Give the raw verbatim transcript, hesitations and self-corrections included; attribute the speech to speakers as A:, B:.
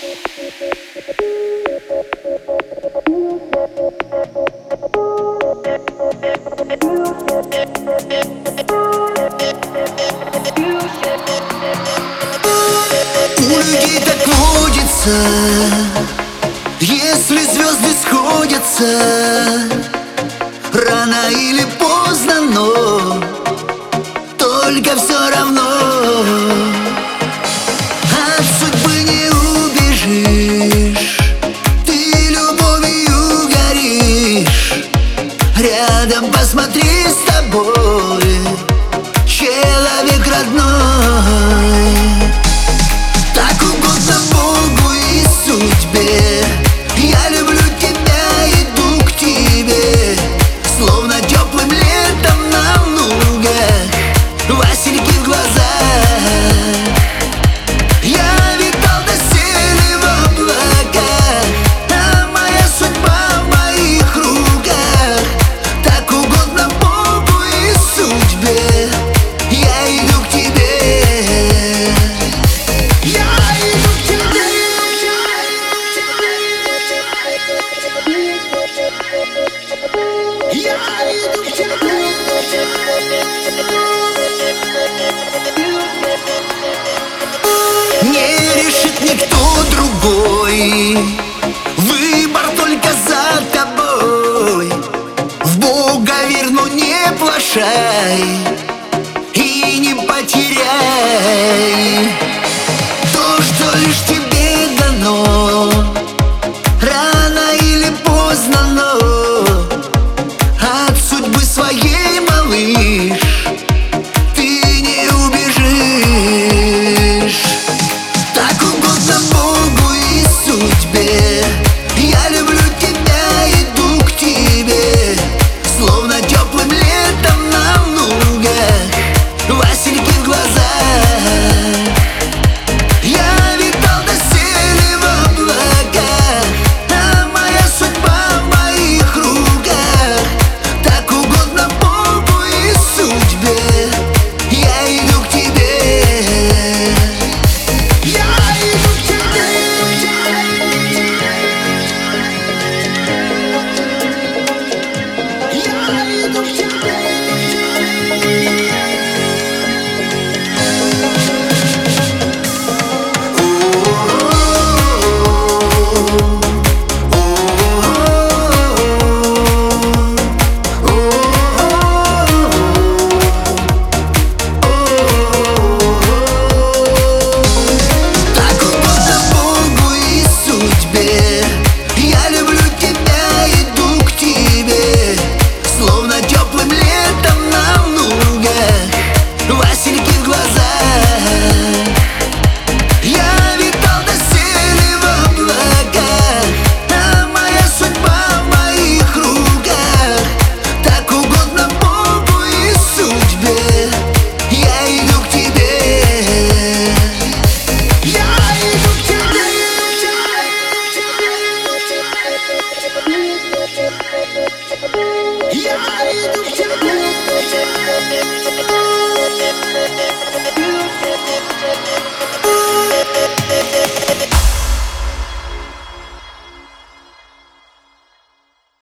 A: У людей так водится, если звезды сходятся, рано или поздно, но только все равно от судьбы не убежишь. Ты любовью горишь, рядом посмотри с тобой человек родной. Так угодно Богу и судьбе, я люблю тебя, иду к тебе, словно теплым летом на лугах, васильки в глазах. Я витал доселе в облаках, а моя судьба в моих руках. Так угодно Богу и судьбе, я иду к тебе. Не решит никто другой, выбор только за тобой. В Бога верь, но не плашай и не потеряй то, что лишь тебе дано. Рано или поздно, но от судьбы своей, малыш, ты не убежишь. Так угодно Богу и судьбе, я люблю тебя, иду к тебе, словно теплым летом на лугах, васильки в глазах. Я витал доселе в облаках, а моя судьба в моих руках. Так угодно Богу и судьбе, я иду к тебе. Я иду к тебе. Я иду к тебе. Так угодно Богу и судьбе, я люблю тебя, иду к тебе, словно теплым летом на лугах, васильки в глазах. Я витал доселе в облаках, а моя судьба в моих руках. Так угодно Богу и судьбе, я иду к тебе. Я иду к тебе. Я иду к тебе.